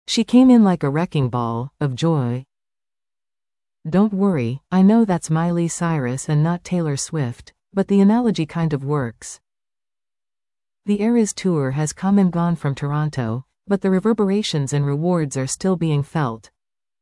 She came in like a wrecking ball of joy. Don't worry, I know that's Miley Cyrus and not Taylor Swift, but the analogy kind of works. The Eras Tour has come and gone from Toronto, but the reverberations and rewards are still being felt.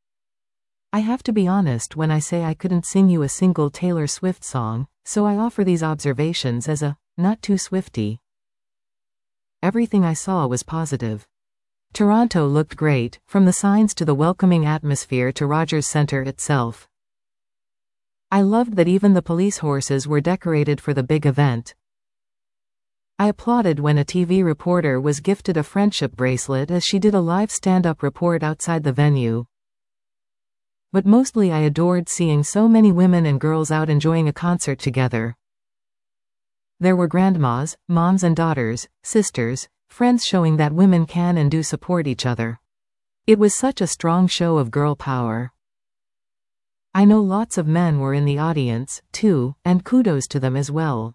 I have to be honest when I say I couldn't sing you a single Taylor Swift song, so I offer these observations as a not too Swifty. Everything I saw was positive. Toronto looked great, from the signs to the welcoming atmosphere to Rogers Centre itself. I loved that even the police horses were decorated for the big event. I applauded when a TV reporter was gifted a friendship bracelet as she did a live stand-up report outside the venue. But mostly I adored seeing so many women and girls out enjoying a concert together. There were grandmas, moms and daughters, sisters, friends showing that women can and do support each other. It was such a strong show of girl power. I know lots of men were in the audience, too, and kudos to them as well.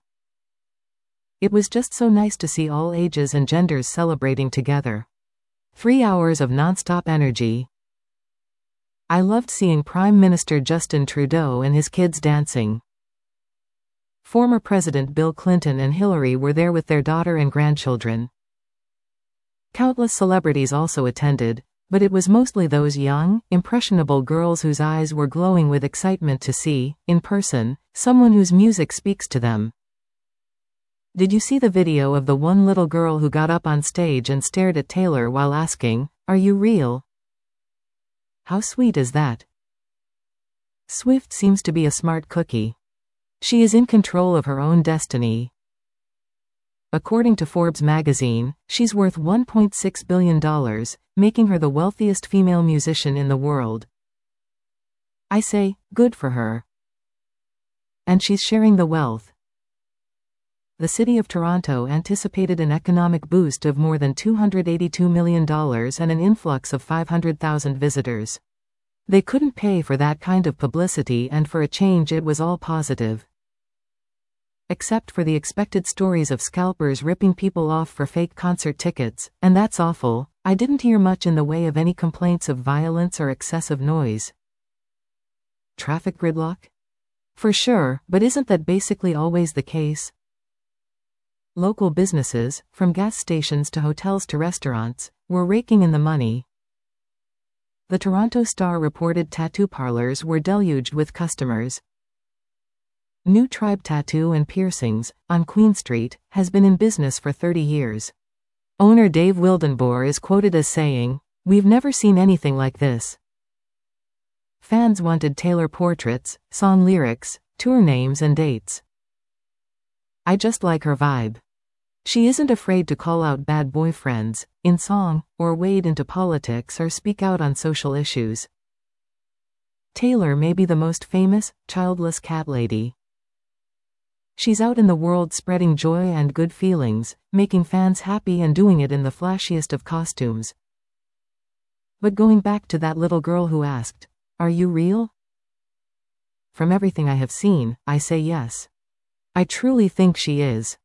It was just so nice to see all ages and genders celebrating together. 3 hours of non-stop energy. I loved seeing Prime Minister Justin Trudeau and his kids dancing. Former President Bill Clinton and Hillary were there with their daughter and grandchildren. Countless celebrities also attended, but it was mostly those young, impressionable girls whose eyes were glowing with excitement to see, in person, someone whose music speaks to them. Did you see the video of the one little girl who got up on stage and stared at Taylor while asking, "Are you real?" How sweet is that? Swift seems to be a smart cookie. She is in control of her own destiny. According to Forbes magazine, she's worth $1.6 billion, making her the wealthiest female musician in the world. I say, good for her. And she's sharing the wealth. The city of Toronto anticipated an economic boost of more than $282 million and an influx of 500,000 visitors. They couldn't pay for that kind of publicity, and for a change it was all positive. Except for the expected stories of scalpers ripping people off for fake concert tickets, and that's awful, I didn't hear much in the way of any complaints of violence or excessive noise. Traffic gridlock? For sure, but isn't that basically always the case? Local businesses, from gas stations to hotels to restaurants, were raking in the money. The Toronto Star reported tattoo parlors were deluged with customers. New Tribe Tattoo and Piercings, on Queen Street, has been in business for 30 years. Owner Dave Wildenboer is quoted as saying, "We've never seen anything like this." Fans wanted Taylor portraits, song lyrics, tour names and dates. I just like her vibe. She isn't afraid to call out bad boyfriends, in song, or wade into politics or speak out on social issues. Taylor may be the most famous, childless cat lady. She's out in the world spreading joy and good feelings, making fans happy and doing it in the flashiest of costumes. But going back to that little girl who asked, "Are you real?" From everything I have seen, I say yes. I truly think she is.